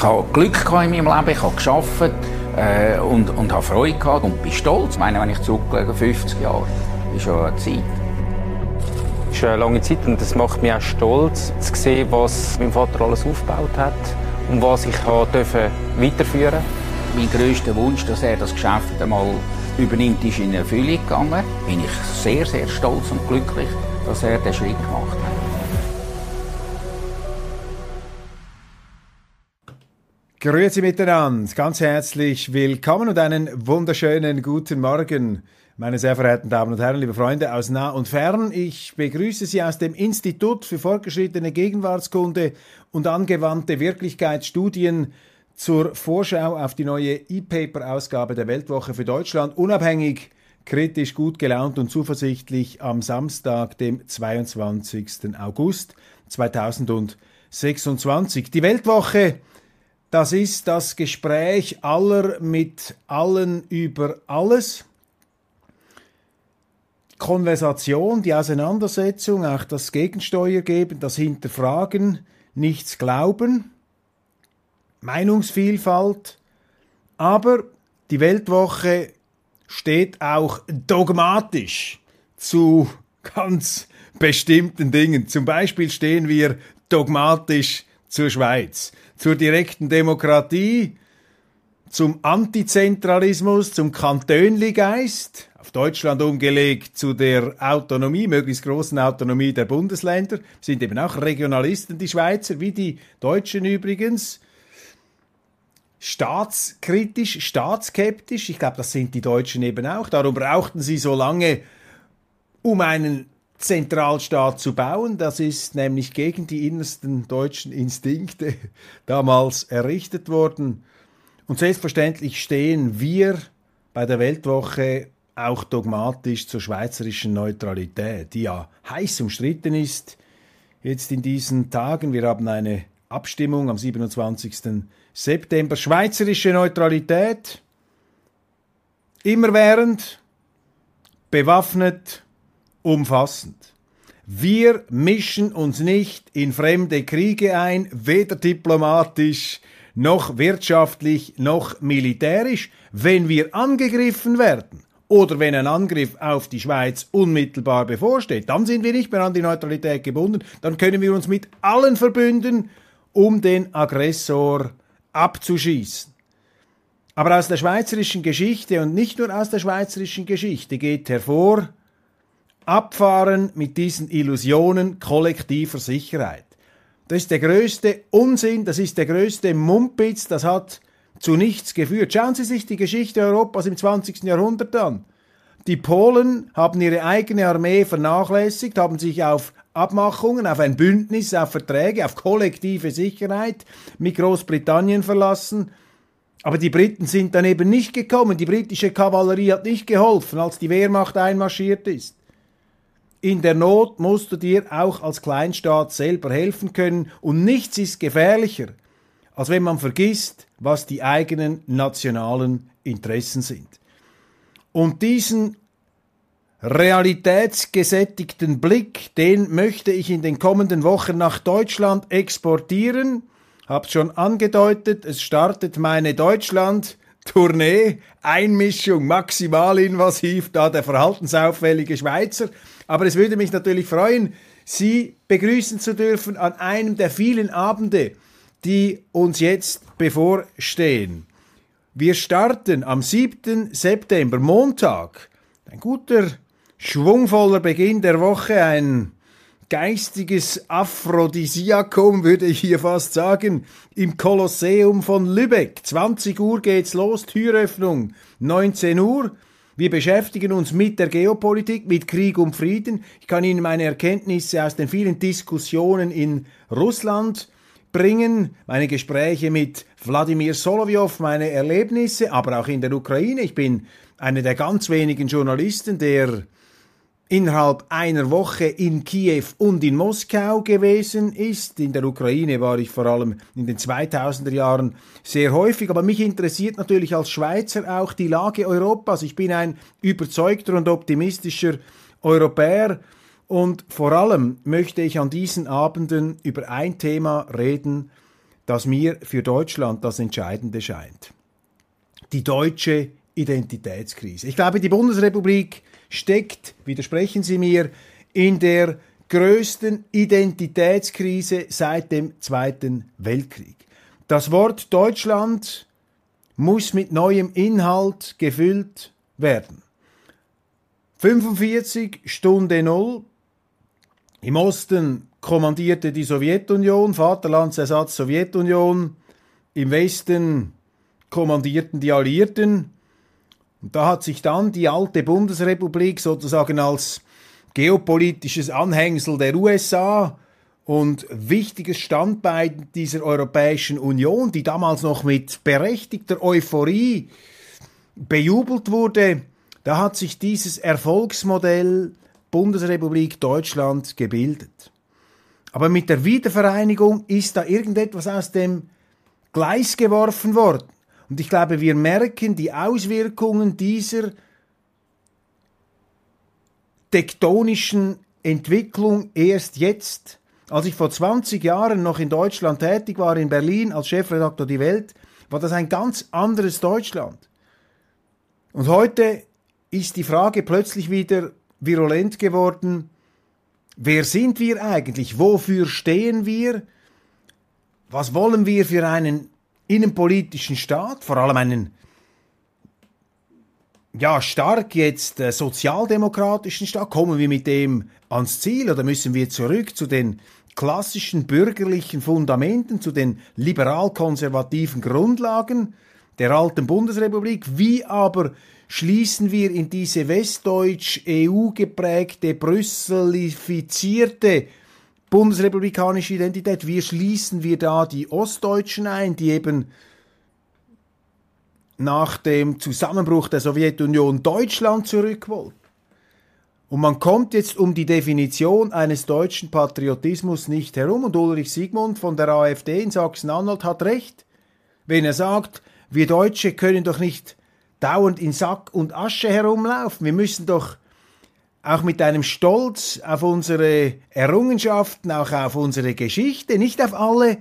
habe Glück gehabt in meinem Leben, ich habe gearbeitet und habe Freude gehabt und bin stolz. Ich meine, wenn ich zurücklege, 50 Jahre, ist ja eine Zeit. Es ist eine lange Zeit und es macht mich auch stolz, zu sehen, was mein Vater alles aufgebaut hat und was ich weiterführen durfte. Mein grösster Wunsch, dass er das Geschäft einmal übernimmt, ist in Erfüllung gegangen. Bin ich sehr, sehr stolz und glücklich, dass er den Schritt gemacht hat. Grüezi miteinander, ganz herzlich willkommen und einen wunderschönen guten Morgen, meine sehr verehrten Damen und Herren, liebe Freunde aus nah und fern. Ich begrüße Sie aus dem Institut für fortgeschrittene Gegenwartskunde und angewandte Wirklichkeitsstudien zur Vorschau auf die neue E-Paper-Ausgabe der Weltwoche für Deutschland, unabhängig, kritisch, gut gelaunt und zuversichtlich am Samstag, dem 22. August 2026. Die Weltwoche, das ist das Gespräch aller mit allen über alles. Konversation, die Auseinandersetzung, auch das Gegensteuer geben, das Hinterfragen, nichts glauben, Meinungsvielfalt. Aber die Weltwoche steht auch dogmatisch zu ganz bestimmten Dingen. Zum Beispiel stehen wir dogmatisch zur Schweiz, zur direkten Demokratie, zum Antizentralismus, zum Kantönli-Geist, auf Deutschland umgelegt zu der Autonomie, möglichst großen Autonomie der Bundesländer, sind eben auch Regionalisten, die Schweizer, wie die Deutschen übrigens, staatskritisch, staatsskeptisch, ich glaube, das sind die Deutschen eben auch, darum brauchten sie so lange, um einen Zentralstaat zu bauen. Das ist nämlich gegen die innersten deutschen Instinkte damals errichtet worden. Und selbstverständlich stehen wir bei der Weltwoche auch dogmatisch zur schweizerischen Neutralität, die ja heiß umstritten ist. Jetzt in diesen Tagen, wir haben eine Abstimmung am 27. September. Schweizerische Neutralität, immerwährend, bewaffnet, umfassend. Wir mischen uns nicht in fremde Kriege ein, weder diplomatisch, noch wirtschaftlich, noch militärisch. Wenn wir angegriffen werden oder wenn ein Angriff auf die Schweiz unmittelbar bevorsteht, dann sind wir nicht mehr an die Neutralität gebunden, dann können wir uns mit allen verbünden, um den Aggressor abzuschießen. Aber aus der schweizerischen Geschichte und nicht nur aus der schweizerischen Geschichte geht hervor, abfahren mit diesen Illusionen kollektiver Sicherheit. Das ist der größte Unsinn, das ist der größte Mumpitz, das hat zu nichts geführt. Schauen Sie sich die Geschichte Europas im 20. Jahrhundert an. Die Polen haben ihre eigene Armee vernachlässigt, haben sich auf Abmachungen, auf ein Bündnis, auf Verträge, auf kollektive Sicherheit mit Großbritannien verlassen. Aber die Briten sind dann eben nicht gekommen. Die britische Kavallerie hat nicht geholfen, als die Wehrmacht einmarschiert ist. In der Not musst du dir auch als Kleinstaat selber helfen können und nichts ist gefährlicher, als wenn man vergisst, was die eigenen nationalen Interessen sind. Und diesen realitätsgesättigten Blick, den möchte ich in den kommenden Wochen nach Deutschland exportieren. Hab's schon angedeutet, es startet meine Deutschland-Tournee, Einmischung maximal invasiv, da der verhaltensauffällige Schweizer. Aber es würde mich natürlich freuen, Sie begrüßen zu dürfen an einem der vielen Abende, die uns jetzt bevorstehen. Wir starten am 7. September, Montag. Ein guter, schwungvoller Beginn der Woche, ein geistiges Aphrodisiakum, würde ich hier fast sagen, im Kolosseum von Lübeck. 20 Uhr geht's los, Türöffnung 19 Uhr. Wir beschäftigen uns mit der Geopolitik, mit Krieg und Frieden. Ich kann Ihnen meine Erkenntnisse aus den vielen Diskussionen in Russland bringen, meine Gespräche mit Wladimir Solowyov, meine Erlebnisse, aber auch in der Ukraine. Ich bin einer der ganz wenigen Journalisten, der innerhalb einer Woche in Kiew und in Moskau gewesen ist. In der Ukraine war ich vor allem in den 2000er Jahren sehr häufig, aber mich interessiert natürlich als Schweizer auch die Lage Europas. Ich bin ein überzeugter und optimistischer Europäer und vor allem möchte ich an diesen Abenden über ein Thema reden, das mir für Deutschland das Entscheidende scheint. Die deutsche Identitätskrise. Ich glaube, die Bundesrepublik steckt, widersprechen Sie mir, in der größten Identitätskrise seit dem Zweiten Weltkrieg. Das Wort Deutschland muss mit neuem Inhalt gefüllt werden. 45 Stunde Null. Im Osten kommandierte die Sowjetunion, Vaterlandsersatz Sowjetunion. Im Westen kommandierten die Alliierten. Und da hat sich dann die alte Bundesrepublik sozusagen als geopolitisches Anhängsel der USA und wichtiges Standbein dieser Europäischen Union, die damals noch mit berechtigter Euphorie bejubelt wurde, da hat sich dieses Erfolgsmodell Bundesrepublik Deutschland gebildet. Aber mit der Wiedervereinigung ist da irgendetwas aus dem Gleis geworfen worden. Und ich glaube, wir merken die Auswirkungen dieser tektonischen Entwicklung erst jetzt. Als ich vor 20 Jahren noch in Deutschland tätig war, in Berlin als Chefredakteur Die Welt, war das ein ganz anderes Deutschland. Und heute ist die Frage plötzlich wieder virulent geworden, wer sind wir eigentlich? Wofür stehen wir? Was wollen wir für einen innenpolitischen Staat? Vor allem einen stark jetzt sozialdemokratischen Staat. Kommen wir mit dem ans Ziel oder müssen wir zurück zu den klassischen bürgerlichen Fundamenten, zu den liberal-konservativen Grundlagen der alten Bundesrepublik? Wie aber schließen wir in diese westdeutsch-EU-geprägte, brüsselifizierte bundesrepublikanische Identität, wie schließen wir da die Ostdeutschen ein, die eben nach dem Zusammenbruch der Sowjetunion Deutschland zurück wollten? Und man kommt jetzt um die Definition eines deutschen Patriotismus nicht herum. Und Ulrich Siegmund von der AfD in Sachsen-Anhalt hat recht, wenn er sagt, wir Deutsche können doch nicht dauernd in Sack und Asche herumlaufen. Wir müssen doch auch mit einem Stolz auf unsere Errungenschaften, auch auf unsere Geschichte, nicht auf alle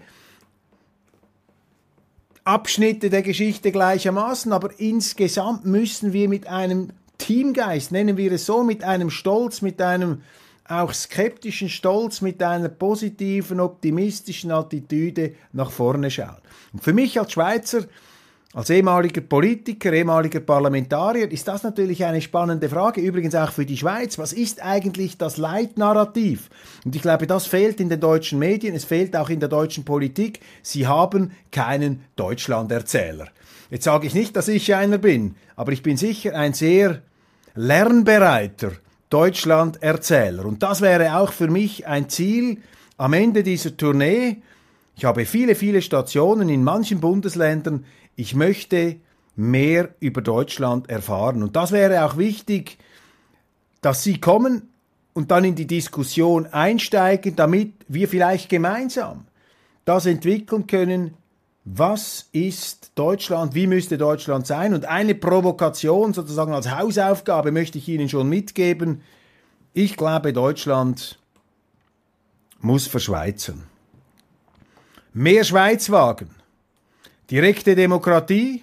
Abschnitte der Geschichte gleichermaßen, aber insgesamt müssen wir mit einem Teamgeist, nennen wir es so, mit einem Stolz, mit einem auch skeptischen Stolz, mit einer positiven, optimistischen Attitüde nach vorne schauen. Und für mich als Schweizer, als ehemaliger Politiker, ehemaliger Parlamentarier, ist das natürlich eine spannende Frage, übrigens auch für die Schweiz. Was ist eigentlich das Leitnarrativ? Und ich glaube, das fehlt in den deutschen Medien, es fehlt auch in der deutschen Politik. Sie haben keinen Deutschlanderzähler. Jetzt sage ich nicht, dass ich einer bin, aber ich bin sicher ein sehr lernbereiter Deutschlanderzähler. Und das wäre auch für mich ein Ziel am Ende dieser Tournee. Ich habe viele, viele Stationen in manchen Bundesländern. Ich möchte mehr über Deutschland erfahren. Und das wäre auch wichtig, dass Sie kommen und dann in die Diskussion einsteigen, damit wir vielleicht gemeinsam das entwickeln können. Was ist Deutschland? Wie müsste Deutschland sein? Und eine Provokation sozusagen als Hausaufgabe möchte ich Ihnen schon mitgeben. Ich glaube, Deutschland muss verschweizern. Mehr Schweiz wagen. Direkte Demokratie,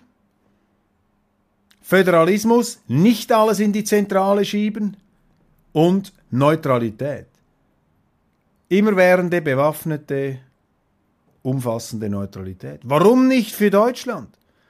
Föderalismus, nicht alles in die Zentrale schieben und Neutralität. Immerwährende, bewaffnete, umfassende Neutralität. Warum nicht für Deutschland?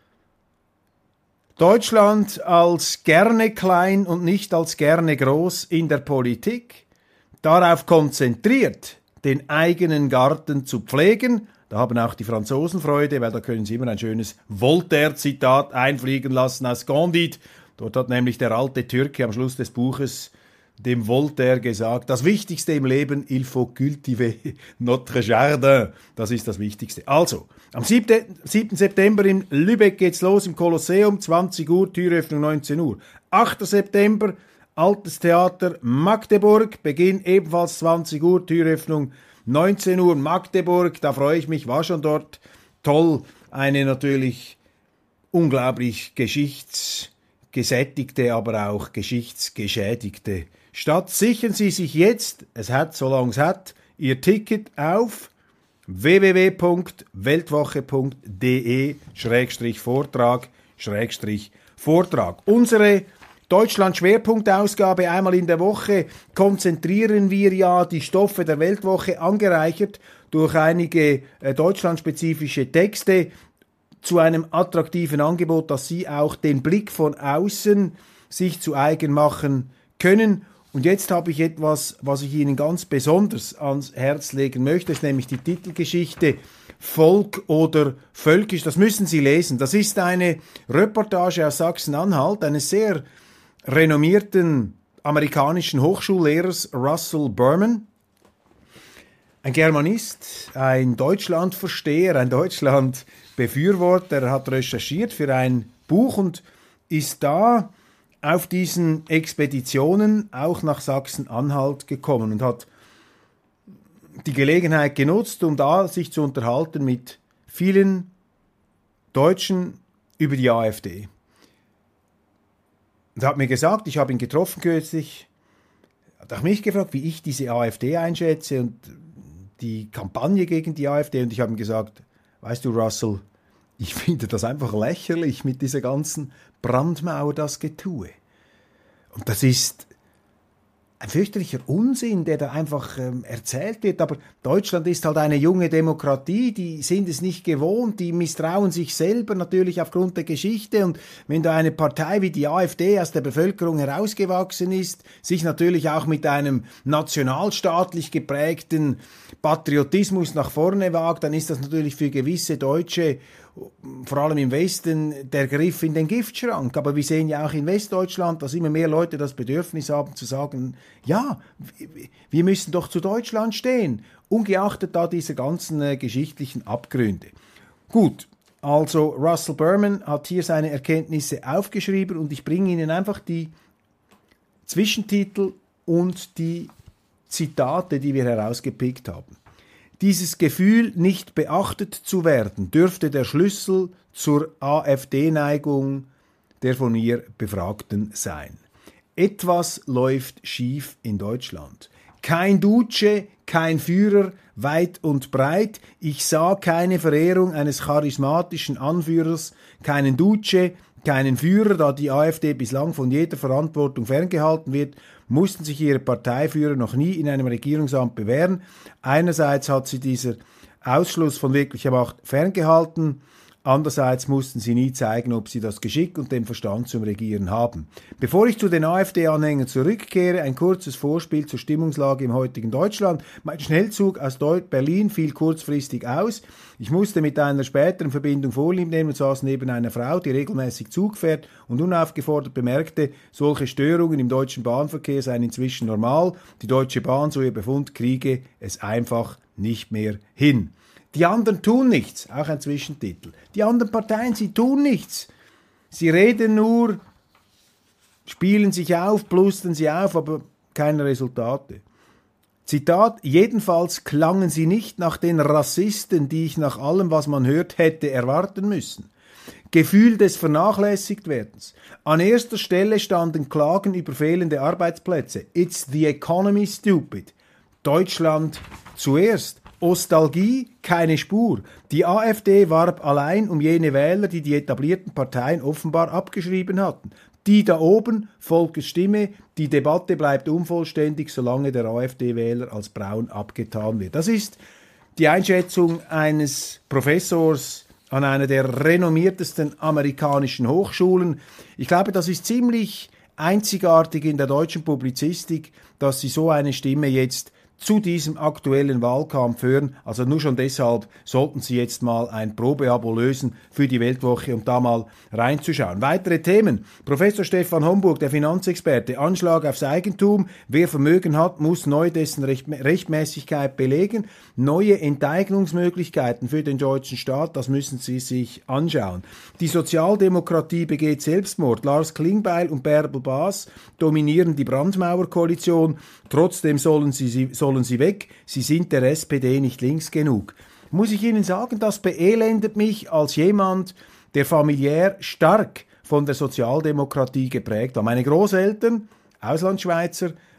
Deutschland als gerne klein und nicht als gerne groß in der Politik, darauf konzentriert, den eigenen Garten zu pflegen. Da haben auch die Franzosen Freude, weil da können sie immer ein schönes Voltaire-Zitat einfliegen lassen aus Candide. Dort hat nämlich der alte Türke am Schluss des Buches dem Voltaire gesagt, das Wichtigste im Leben, il faut cultiver notre jardin. Das ist das Wichtigste. Also, am 7. September in Lübeck geht's los im Kolosseum, 20 Uhr, Türöffnung 19 Uhr. 8. September, Altes Theater Magdeburg, Beginn ebenfalls 20 Uhr, Türöffnung 19 Uhr, Magdeburg, da freue ich mich, war schon dort. Toll, eine natürlich unglaublich geschichtsgesättigte, aber auch geschichtsgeschädigte Stadt. Sichern Sie sich jetzt, es hat, solange es hat, Ihr Ticket auf www.weltwoche.de/Vortrag. Unsere Deutschland-Schwerpunktausgabe einmal in der Woche konzentrieren wir ja die Stoffe der Weltwoche, angereichert durch einige deutschlandspezifische Texte, zu einem attraktiven Angebot, dass Sie auch den Blick von außen sich zu eigen machen können. Und jetzt habe ich etwas, was ich Ihnen ganz besonders ans Herz legen möchte, das ist nämlich die Titelgeschichte Volk oder Völkisch. Das müssen Sie lesen. Das ist eine Reportage aus Sachsen-Anhalt, eines sehr renommierten amerikanischen Hochschullehrers Russell Berman. Ein Germanist, ein Deutschlandversteher, ein Deutschlandbefürworter. Er hat recherchiert für ein Buch und ist da auf diesen Expeditionen auch nach Sachsen-Anhalt gekommen und hat die Gelegenheit genutzt, um da sich zu unterhalten mit vielen Deutschen über die AfD. Und er hat mir gesagt, ich habe ihn getroffen kürzlich, hat auch mich gefragt, wie ich diese AfD einschätze und die Kampagne gegen die AfD. Und ich habe ihm gesagt, weißt du, Russell, ich finde das einfach lächerlich mit dieser ganzen Brandmauer, das Getue. Und das ist ein fürchterlicher Unsinn, der da einfach erzählt wird. Aber Deutschland ist halt eine junge Demokratie, die sind es nicht gewohnt, die misstrauen sich selber natürlich aufgrund der Geschichte. Und wenn da eine Partei wie die AfD aus der Bevölkerung herausgewachsen ist, sich natürlich auch mit einem nationalstaatlich geprägten Patriotismus nach vorne wagt, dann ist das natürlich für gewisse Deutsche, vor allem im Westen, der Griff in den Giftschrank. Aber wir sehen ja auch in Westdeutschland, dass immer mehr Leute das Bedürfnis haben zu sagen, ja, wir müssen doch zu Deutschland stehen, ungeachtet da dieser ganzen geschichtlichen Abgründe. Gut, also Russell Berman hat hier seine Erkenntnisse aufgeschrieben und ich bringe Ihnen einfach die Zwischentitel und die Zitate, die wir herausgepickt haben. Dieses Gefühl, nicht beachtet zu werden, dürfte der Schlüssel zur AfD-Neigung der von ihr Befragten sein. Etwas läuft schief in Deutschland. Kein Duce, kein Führer, weit und breit. Ich sah keine Verehrung eines charismatischen Anführers, keinen Duce, keinen Führer, da die AfD bislang von jeder Verantwortung ferngehalten wird, mussten sich ihre Parteiführer noch nie in einem Regierungsamt bewähren. Einerseits hat sie dieser Ausschluss von wirklicher Macht ferngehalten, andererseits mussten sie nie zeigen, ob sie das Geschick und den Verstand zum Regieren haben. Bevor ich zu den AfD-Anhängern zurückkehre, ein kurzes Vorspiel zur Stimmungslage im heutigen Deutschland. Mein Schnellzug aus Berlin fiel kurzfristig aus. Ich musste mit einer späteren Verbindung Vorlieb nehmen und saß neben einer Frau, die regelmäßig Zug fährt und unaufgefordert bemerkte, solche Störungen im deutschen Bahnverkehr seien inzwischen normal. Die Deutsche Bahn, so ihr Befund, kriege es einfach nicht mehr hin. Die anderen tun nichts, auch ein Zwischentitel. Die anderen Parteien, sie tun nichts. Sie reden nur, spielen sich auf, plustern sie auf, aber keine Resultate. Zitat, jedenfalls klangen sie nicht nach den Rassisten, die ich nach allem, was man hört, hätte erwarten müssen. Gefühl des Vernachlässigtwerdens. An erster Stelle standen Klagen über fehlende Arbeitsplätze. It's the economy, stupid. Deutschland zuerst. Nostalgie, keine Spur. Die AfD warb allein um jene Wähler, die die etablierten Parteien offenbar abgeschrieben hatten. Die da oben, Volkes Stimme, die Debatte bleibt unvollständig, solange der AfD-Wähler als braun abgetan wird. Das ist die Einschätzung eines Professors an einer der renommiertesten amerikanischen Hochschulen. Ich glaube, das ist ziemlich einzigartig in der deutschen Publizistik, dass Sie so eine Stimme jetzt zu diesem aktuellen Wahlkampf hören. Also nur schon deshalb sollten Sie jetzt mal ein Probeabo lösen für die Weltwoche, um da mal reinzuschauen. Weitere Themen. Professor Stefan Homburg, der Finanzexperte, Anschlag aufs Eigentum. Wer Vermögen hat, muss neu dessen Rechtmäßigkeit belegen. Neue Enteignungsmöglichkeiten für den deutschen Staat, das müssen Sie sich anschauen. Die Sozialdemokratie begeht Selbstmord. Lars Klingbeil und Bärbel Baas dominieren die Brandmauerkoalition. Trotzdem sollen sie weg. Sie sind der SPD nicht links genug. Muss ich Ihnen sagen, das beelendet mich als jemand, der familiär stark von der Sozialdemokratie geprägt war. Meine Großeltern, Auslandschweizer,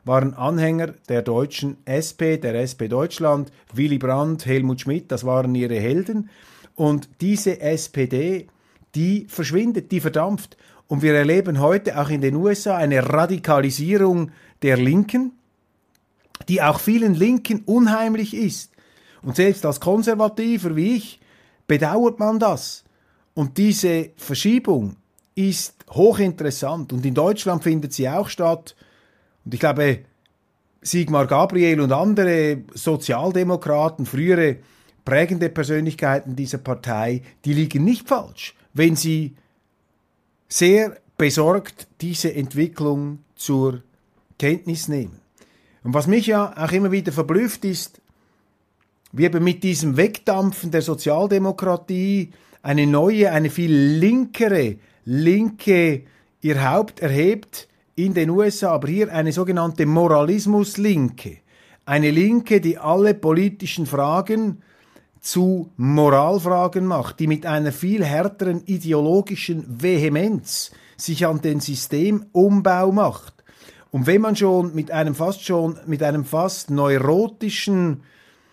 waren Anhänger der deutschen SP, der SP Deutschland, Willy Brandt, Helmut Schmidt, das waren ihre Helden. Und diese SPD, die verschwindet, die verdampft. Und wir erleben heute auch in den USA eine Radikalisierung der Linken, die auch vielen Linken unheimlich ist. Und selbst als Konservativer wie ich bedauert man das. Und diese Verschiebung ist hochinteressant. Und in Deutschland findet sie auch statt. Und ich glaube, Sigmar Gabriel und andere Sozialdemokraten, frühere prägende Persönlichkeiten dieser Partei, die liegen nicht falsch, wenn sie sehr besorgt diese Entwicklung zur Kenntnis nehmen. Und was mich ja auch immer wieder verblüfft ist, wie eben mit diesem Wegdampfen der Sozialdemokratie eine neue, eine viel linkere Linke ihr Haupt erhebt in den USA, aber hier eine sogenannte Moralismus-Linke. Eine Linke, die alle politischen Fragen zu Moralfragen macht, die mit einer viel härteren ideologischen Vehemenz sich an den Systemumbau macht. Und wenn man schon mit einem fast neurotischen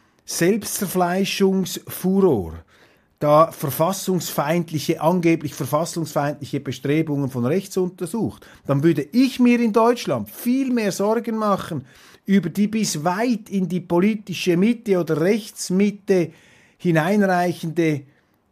Selbstzerfleischungsfuror da angeblich verfassungsfeindliche Bestrebungen von rechts untersucht, dann würde ich mir in Deutschland viel mehr Sorgen machen über die bis weit in die politische Mitte oder Rechtsmitte hineinreichende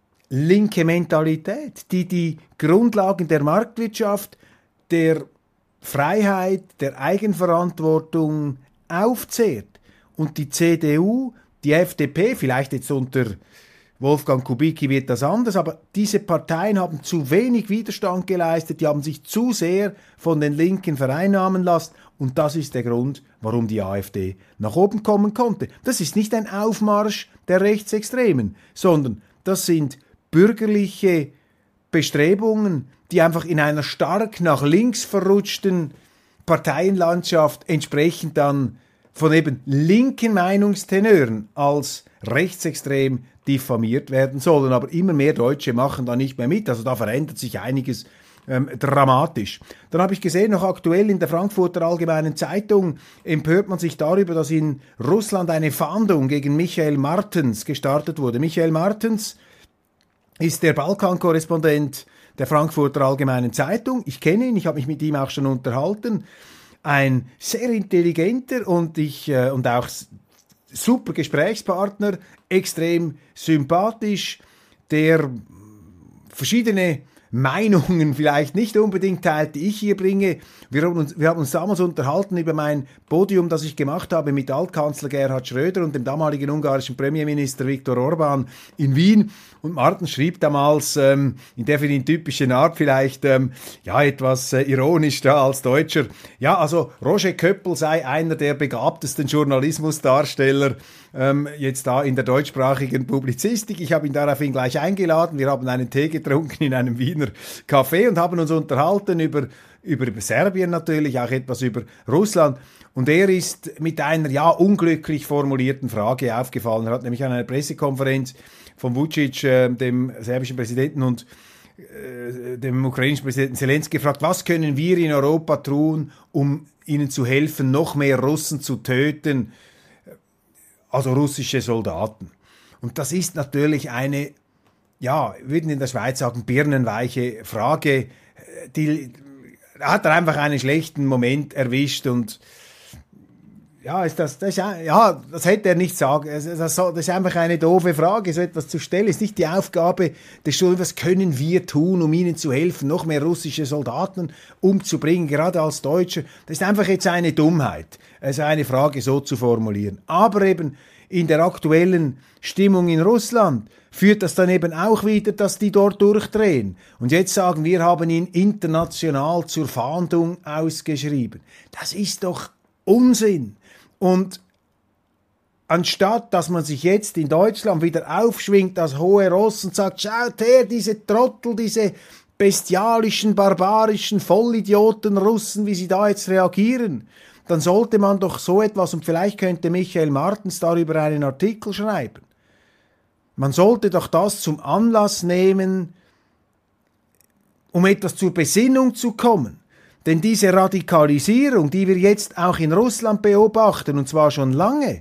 linke Mentalität, die die Grundlagen der Marktwirtschaft, der Freiheit, der Eigenverantwortung aufzehrt. Und die CDU, die FDP, vielleicht jetzt unter Wolfgang Kubicki wird das anders, aber diese Parteien haben zu wenig Widerstand geleistet, die haben sich zu sehr von den Linken vereinnahmen lassen und das ist der Grund, warum die AfD nach oben kommen konnte. Das ist nicht ein Aufmarsch der Rechtsextremen, sondern das sind bürgerliche Bestrebungen, die einfach in einer stark nach links verrutschten Parteienlandschaft entsprechend dann von eben linken Meinungstenören als rechtsextrem diffamiert werden sollen. Aber immer mehr Deutsche machen da nicht mehr mit. Also da verändert sich einiges dramatisch. Dann habe ich gesehen, noch aktuell in der Frankfurter Allgemeinen Zeitung empört man sich darüber, dass in Russland eine Fahndung gegen Michael Martens gestartet wurde. Michael Martens ist der Balkan-Korrespondent der Frankfurter Allgemeinen Zeitung. Ich kenne ihn, ich habe mich mit ihm auch schon unterhalten. Ein sehr intelligenter und auch super Gesprächspartner, extrem sympathisch, der verschiedene Meinungen vielleicht nicht unbedingt teilt, die ich hier bringe. Wir haben uns damals unterhalten über mein Podium, das ich gemacht habe mit Altkanzler Gerhard Schröder und dem damaligen ungarischen Premierminister Viktor Orbán in Wien. Und Martin schrieb damals, in der für ihn typischen Art vielleicht, etwas ironisch da als Deutscher, ja, also Roger Köppel sei einer der begabtesten Journalismusdarsteller jetzt da in der deutschsprachigen Publizistik. Ich habe ihn daraufhin gleich eingeladen. Wir haben einen Tee getrunken in einem Wiener Café und haben uns unterhalten über Serbien natürlich, auch etwas über Russland. Und er ist mit einer unglücklich formulierten Frage aufgefallen. Er hat nämlich an einer Pressekonferenz von Vučić, dem serbischen Präsidenten, und dem ukrainischen Präsidenten Zelensky gefragt, was können wir in Europa tun, um ihnen zu helfen, noch mehr Russen zu töten, also russische Soldaten. Und das ist natürlich eine, wir würden in der Schweiz sagen, birnenweiche Frage, die hat er einfach einen schlechten Moment erwischt und das hätte er nicht sagen. Das ist einfach eine doofe Frage, so etwas zu stellen. Ist nicht die Aufgabe des Studiums, was können wir tun, um ihnen zu helfen, noch mehr russische Soldaten umzubringen, gerade als Deutscher. Das ist einfach jetzt eine Dummheit, also eine Frage so zu formulieren. Aber eben in der aktuellen Stimmung in Russland führt das dann eben auch wieder, dass die dort durchdrehen. Und jetzt sagen, wir haben ihn international zur Fahndung ausgeschrieben. Das ist doch Unsinn. Und anstatt, dass man sich jetzt in Deutschland wieder aufschwingt, das hohe Ross und sagt, schaut her, diese Trottel, diese bestialischen, barbarischen Vollidioten Russen, wie sie da jetzt reagieren, dann sollte man doch so etwas, und vielleicht könnte Michael Martens darüber einen Artikel schreiben, man sollte doch das zum Anlass nehmen, um etwas zur Besinnung zu kommen. Denn diese Radikalisierung, die wir jetzt auch in Russland beobachten, und zwar schon lange,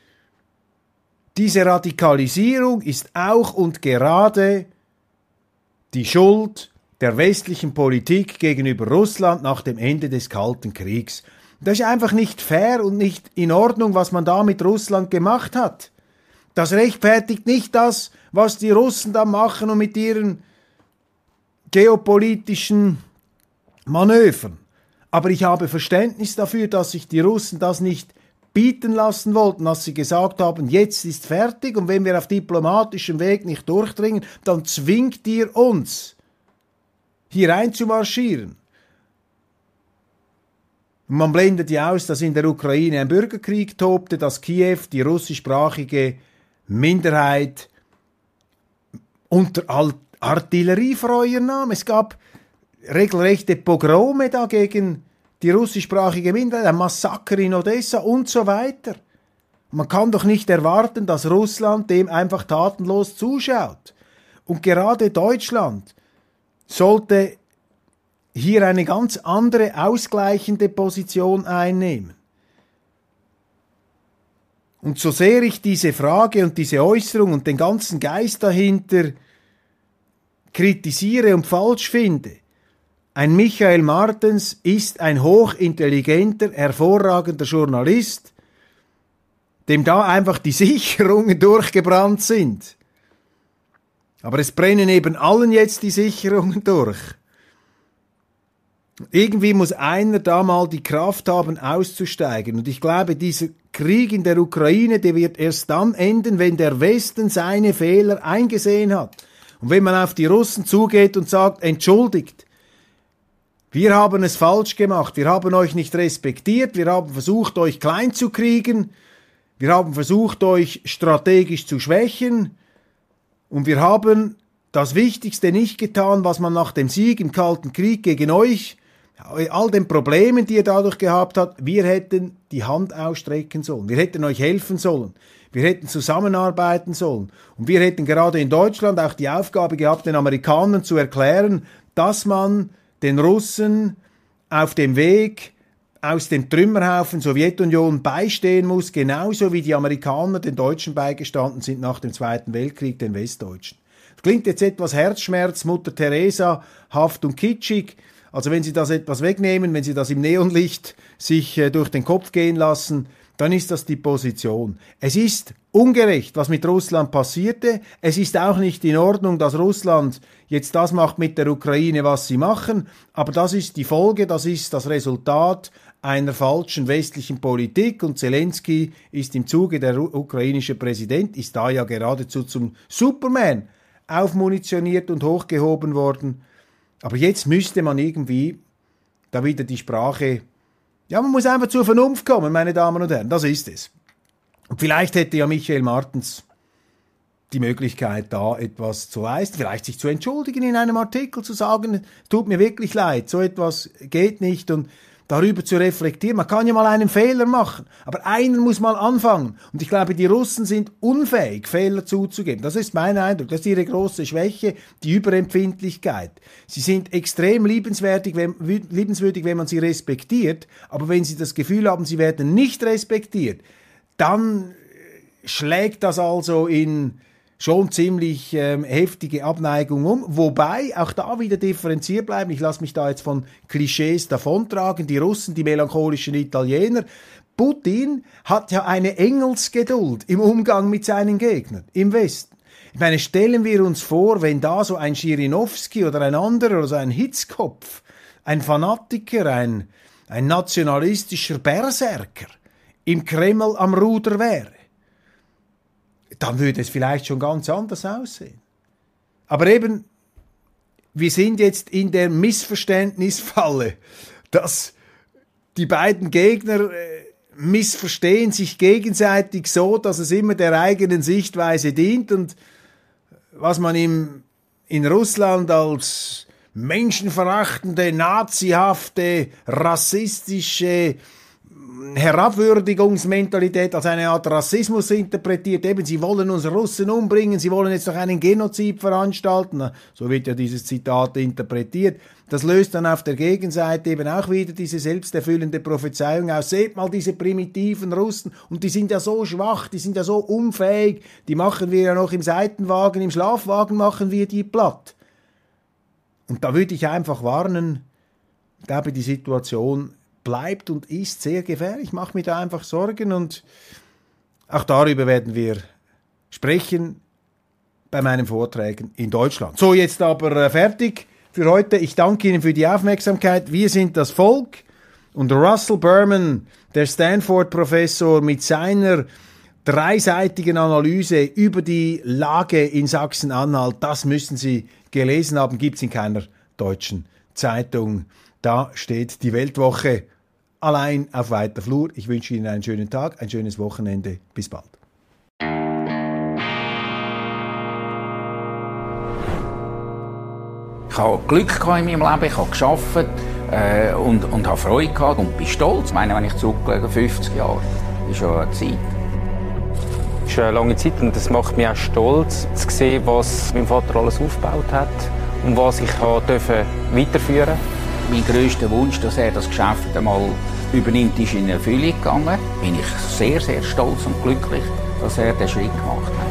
diese Radikalisierung ist auch und gerade die Schuld der westlichen Politik gegenüber Russland nach dem Ende des Kalten Kriegs. Das ist einfach nicht fair und nicht in Ordnung, was man da mit Russland gemacht hat. Das rechtfertigt nicht das, was die Russen da machen und mit ihren geopolitischen Manövern. Aber ich habe Verständnis dafür, dass sich die Russen das nicht bieten lassen wollten, dass sie gesagt haben, jetzt ist fertig und wenn wir auf diplomatischem Weg nicht durchdringen, dann zwingt ihr uns, hier einzumarschieren. Und man blendet ja aus, dass in der Ukraine ein Bürgerkrieg tobte, dass Kiew die russischsprachige Minderheit unter Artilleriefeuer nahm. Es gab regelrechte Pogrome dagegen die russischsprachige Minderheit, ein Massaker in Odessa und so weiter. Man kann doch nicht erwarten, dass Russland dem einfach tatenlos zuschaut. Und gerade Deutschland sollte hier eine ganz andere, ausgleichende Position einnehmen. Und so sehr ich diese Frage und diese Äußerung und den ganzen Geist dahinter kritisiere und falsch finde, ein Michael Martens ist ein hochintelligenter, hervorragender Journalist, dem da einfach die Sicherungen durchgebrannt sind. Aber es brennen eben allen jetzt die Sicherungen durch. Irgendwie muss einer da mal die Kraft haben, auszusteigen. Und ich glaube, dieser Krieg in der Ukraine, der wird erst dann enden, wenn der Westen seine Fehler eingesehen hat. Und wenn man auf die Russen zugeht und sagt, entschuldigt, wir haben es falsch gemacht, wir haben euch nicht respektiert, wir haben versucht, euch klein zu kriegen, wir haben versucht, euch strategisch zu schwächen und wir haben das Wichtigste nicht getan, was man nach dem Sieg im Kalten Krieg gegen euch, all den Problemen, die ihr dadurch gehabt habt, wir hätten die Hand ausstrecken sollen, wir hätten euch helfen sollen, wir hätten zusammenarbeiten sollen und wir hätten gerade in Deutschland auch die Aufgabe gehabt, den Amerikanern zu erklären, dass man den Russen auf dem Weg aus dem Trümmerhaufen Sowjetunion beistehen muss, genauso wie die Amerikaner den Deutschen beigestanden sind nach dem Zweiten Weltkrieg, den Westdeutschen. Das klingt jetzt etwas Herzschmerz, Mutter Teresa-haft und kitschig. Also wenn Sie das etwas wegnehmen, wenn Sie das im Neonlicht sich durch den Kopf gehen lassen, dann ist das die Position. Es ist ungerecht, was mit Russland passierte. Es ist auch nicht in Ordnung, dass Russland jetzt das macht mit der Ukraine, was sie machen. Aber das ist die Folge, das ist das Resultat einer falschen westlichen Politik. Und Zelensky ist im Zuge, der ukrainische Präsident, ist da ja geradezu zum Superman aufmunitioniert und hochgehoben worden. Aber jetzt müsste man irgendwie da wieder die Sprache, ja, man muss einfach zur Vernunft kommen, meine Damen und Herren, das ist es. Und vielleicht hätte ja Michael Martens die Möglichkeit, da etwas zu leisten, vielleicht sich zu entschuldigen in einem Artikel, zu sagen, es tut mir wirklich leid, so etwas geht nicht und darüber zu reflektieren. Man kann ja mal einen Fehler machen, aber einer muss mal anfangen. Und ich glaube, die Russen sind unfähig, Fehler zuzugeben. Das ist mein Eindruck, das ist ihre große Schwäche, die Überempfindlichkeit. Sie sind extrem liebenswürdig, wenn man sie respektiert, aber wenn sie das Gefühl haben, sie werden nicht respektiert, dann schlägt das also in schon ziemlich heftige Abneigung um, wobei auch da wieder differenziert bleiben. Ich lasse mich da jetzt von Klischees davontragen, die Russen, die melancholischen Italiener. Putin hat ja eine Engelsgeduld im Umgang mit seinen Gegnern im Westen. Ich meine, stellen wir uns vor, wenn da so ein Schirinovski oder ein anderer oder so ein Hitzkopf, ein Fanatiker, ein nationalistischer Berserker im Kreml am Ruder wäre, dann würde es vielleicht schon ganz anders aussehen. Aber eben, wir sind jetzt in der Missverständnisfalle, dass die beiden Gegner missverstehen sich gegenseitig so, dass es immer der eigenen Sichtweise dient und was man in Russland als menschenverachtende, nazihafte, rassistische Herabwürdigungsmentalität als eine Art Rassismus interpretiert. Eben, sie wollen uns Russen umbringen, sie wollen jetzt doch einen Genozid veranstalten. So wird ja dieses Zitat interpretiert. Das löst dann auf der Gegenseite eben auch wieder diese selbsterfüllende Prophezeiung aus. Seht mal diese primitiven Russen, und die sind ja so schwach, die sind ja so unfähig, die machen wir ja noch im Seitenwagen, im Schlafwagen machen wir die platt. Und da würde ich einfach warnen, ich glaube, die Situation bleibt und ist sehr gefährlich. Ich mache mir da einfach Sorgen, und auch darüber werden wir sprechen bei meinen Vorträgen in Deutschland. So, jetzt aber fertig für heute. Ich danke Ihnen für die Aufmerksamkeit. Wir sind das Volk, und Russell Berman, der Stanford-Professor, mit seiner dreiseitigen Analyse über die Lage in Sachsen-Anhalt, das müssen Sie gelesen haben, gibt es in keiner deutschen Zeitung. Da steht die Weltwoche allein auf weiter Flur. Ich wünsche Ihnen einen schönen Tag, ein schönes Wochenende. Bis bald. Ich habe Glück in meinem Leben, ich habe gearbeitet und habe Freude gehabt und bin stolz. Ich meine, wenn ich zurücklege, 50 Jahre, ist schon eine Zeit. Es ist eine lange Zeit, und das macht mich auch stolz, zu sehen, was mein Vater alles aufgebaut hat und was ich weiterführen durfte. Mein grösster Wunsch, dass er das Geschäft einmal übernimmt, ist in Erfüllung gegangen. Bin ich sehr, sehr stolz und glücklich, dass er den Schritt gemacht hat.